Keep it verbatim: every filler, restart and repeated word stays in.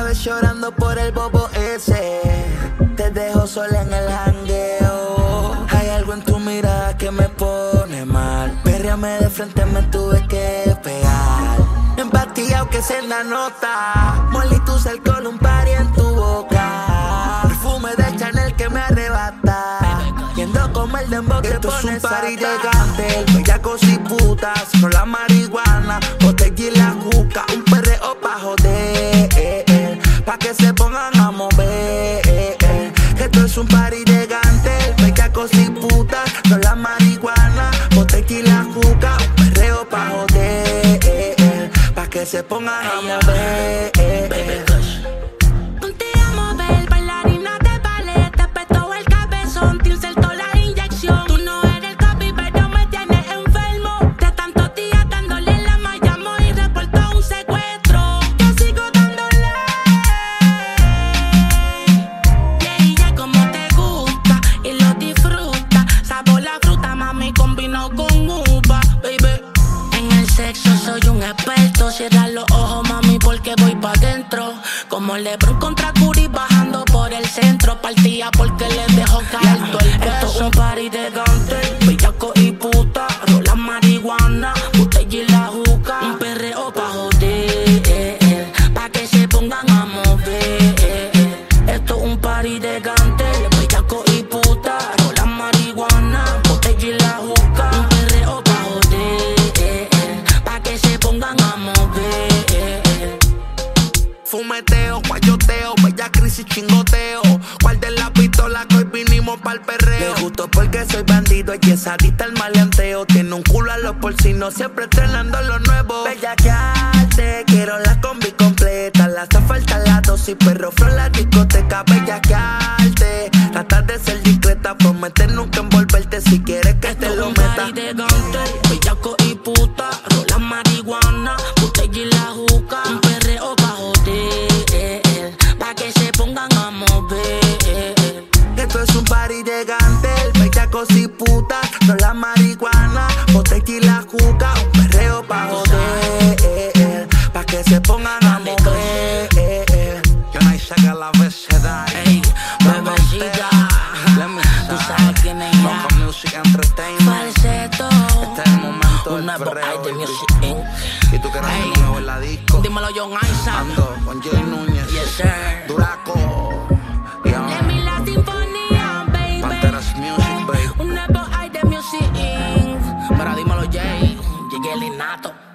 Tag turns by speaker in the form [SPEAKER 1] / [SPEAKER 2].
[SPEAKER 1] vez llorando por el bobo ese. Te dejo sola en el jangueo. Hay algo en tu mirada que me pone mal. Perréame de frente, me tuve que pegar. Empatía que se la nota. Molitus, alcohol, un party en tu boca. Perfume de Chanel que me arrebata. Yendo como el dembow que esto pones. Esto es un party de gantel, bellacos y putas. Con la marihuana, botella y la juca. Un perreo pa' joder, eh, eh, pa' que se pongan a mover, eh, eh. Esto es un party de gantel, bellacos y putas. Con la marihuana, botella y la juca. Un perreo pa' joder, eh, eh, pa' que se pongan a mover, eh, eh.
[SPEAKER 2] Cierra los ojos, mami, porque voy pa' dentro. Como LeBron contra Curry bajando por el centro. Partía porque le dejo caer todo el peso. Esto es un party de gantel, bellaco y puta. Rola marihuana, botella y la juca. Un perreo pa' joder, eh, eh, pa' que se pongan a mover, eh, eh. Esto es un party de gantel, bellaco y puta. Rola marihuana, botella y la juca. Un perreo pa' joder, eh, eh, pa' que se pongan a mover.
[SPEAKER 1] Fumeteo, guayoteo, bella crisis, chingoteo. ¿Cuál de la pistola que hoy vinimos pa'l perreo? Le gustó porque soy bandido y es adicta al maleanteo. Tiene un culo a los porcinos, siempre estrenando lo nuevo. Bella que arte, quiero la combi completa. Le hace falta la dosis, perro flow la discoteca. Bella que arte, trata de ser discreta. Promete nunca envolverte si quieres que
[SPEAKER 2] Esto
[SPEAKER 1] te lo
[SPEAKER 2] un
[SPEAKER 1] meta.
[SPEAKER 2] party de gantel, bellaco y puta. Rola marihuana, botella y la juca. Un perreo pa' joder, eh, eh, pa' que se pongan a mover, eh, eh.
[SPEAKER 1] Esto es un party de gantel, bellacos y putas. Rola marihuana, botella y la juca. Un perreo pa' joder, eh, eh, pa' que se pongan a mover, eh, eh.
[SPEAKER 3] Yo no hice que la abecedario.
[SPEAKER 2] Ey, bebecita, tú sabes quién es ya.
[SPEAKER 3] Loco Music Entertainment.
[SPEAKER 2] Falseto,
[SPEAKER 3] Este es el momento
[SPEAKER 2] un
[SPEAKER 3] del
[SPEAKER 2] nuevo
[SPEAKER 3] perreo,
[SPEAKER 2] Ay de
[SPEAKER 3] baby.
[SPEAKER 2] Music Incorporated.
[SPEAKER 3] Y tú que eres
[SPEAKER 2] Ey.
[SPEAKER 3] el nuevo en la disco.
[SPEAKER 2] Dímelo, John Isaac.
[SPEAKER 3] Ando con Jay Núñez,
[SPEAKER 2] Yes, sir.
[SPEAKER 3] Duraco, y
[SPEAKER 2] De mi la sinfonía, baby.
[SPEAKER 3] Panteras Music, baby.
[SPEAKER 2] Un nuevo Ay de Music Incorporated. Pero dímelo, Jay. Llegué el innato.